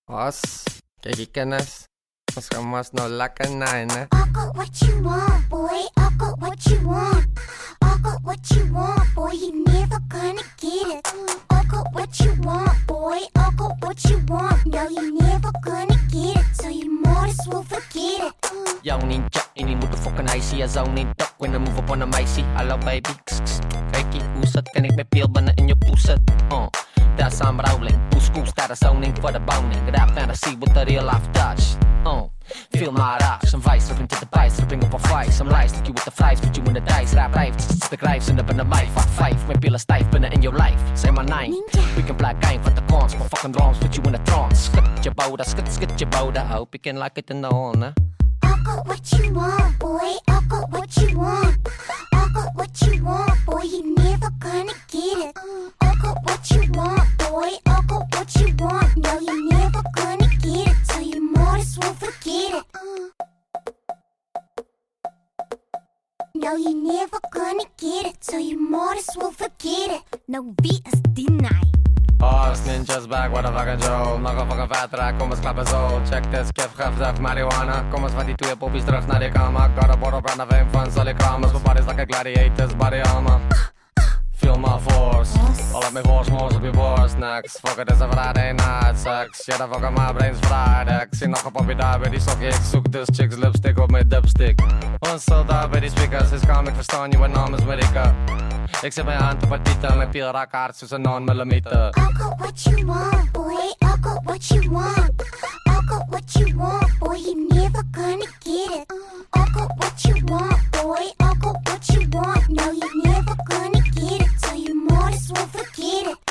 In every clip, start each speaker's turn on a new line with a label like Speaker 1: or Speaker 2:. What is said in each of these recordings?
Speaker 1: Os, kijk je kennis. Ons gaan mas nou lekker nine.
Speaker 2: I got what you want, boy. I got what you want. I got what you want, boy. You never gonna get it. I got what you want, boy. I got what you want. No, you never gonna get it. So you might as well forget it.
Speaker 3: Yo, ninja, ini motherfucking icy. As only duck when I move up on the micey. Hallo baby, kijk je hoe zat, kan ik met peel binnen in je poeset. That's I'm rolling. School staat zoning voor de boning. Rap fantasy with the real life touch. Feel my rush. Een vice, ripping to the bice, ripping up a vice. I'm lies, stick you with the flies, put you in the dice. Rap life, the grijfs in de mic. Fuck five, met pillen stijf binnen in your life. Say my nine, we can black gang for the cons. For fucking drums, put you in a trance. Skit je boda, skit je boda. Hope you can like it in the horn, huh?
Speaker 2: I got what you want, boy. I got what you want. I got what you want, boy. You never gonna get it. I got what you want, boy. I got what you want. No, you never gonna get it. So you might as well forget it. No, you never gonna get it. So you might as well forget it.
Speaker 4: Nou, wie is die naai?
Speaker 1: Os, ninjas back, what the fucking Joe. Nog een fucking vet raak, kom eens klappen zo. Check this, kif, gif, marijuana. Kom eens van die twee poppies terug naar die kamer. Got a bottle brand of van Sally Kramers. My body's like a gladiator's body armor. Feel my force. All of my force moves op je borst. Next, fuck it, is a Friday night sex. Shit, I fucking my brain's fried. Ik zie nog een poppie daar bij die sokje. Ik zoek dus chicks lipstick op mijn dipstick. Ons soldaat bij die speakers. Is kalm, ik verstaan je, wat naam is Marika. Ik zet mijn hand op het titel. Mijn piel raak hard zoals een 9 mm.
Speaker 2: I got what you want, boy. I got what you want. I got what you want, boy. You never gonna get it. I got what you want, boy. I got what you want. No, you never gonna get it. So you might as well forget it.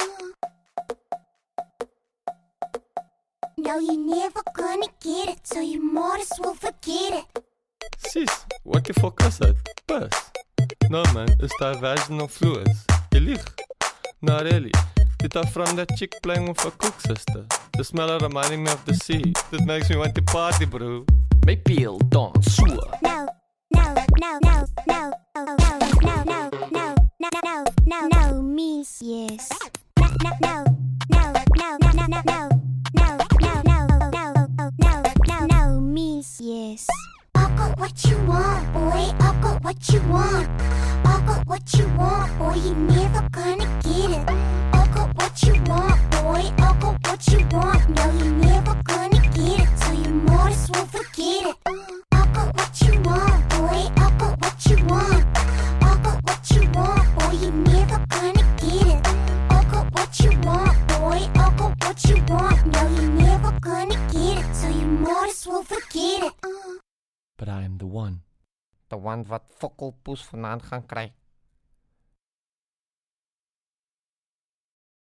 Speaker 2: No, you never gonna get it. So you might as well forget it.
Speaker 5: Sis, what the fuck is dat? Pus? No man, it's the vaginal fluids. Je liegt. No really. Dit are from that chick playing with a cook sister. The smell of reminding me of the sea. That makes me want to party, bro.
Speaker 3: My peel, don't sewer.
Speaker 4: No, no, no, no, no, no, no, no, no, no, no, no, no, means yes. No, no, no, no, no, no, no, no, no, no, no, no, no, no, no, means yes.
Speaker 2: I got what you want, boy. I got what you want. I got what you want, boy. You never gonna get it. I got what you want, boy. I got what you want. No, you never gonna get it. So you might as well forget it. I got what you want, boy. I got what you want. I got what you want, boy. You never gonna get it. I got what you want, boy. I got what you want. No, you never gonna get it. So you might as well forget it.
Speaker 5: But I am the one.
Speaker 1: De one wat fokkelpoes vandaan gaan krijgen.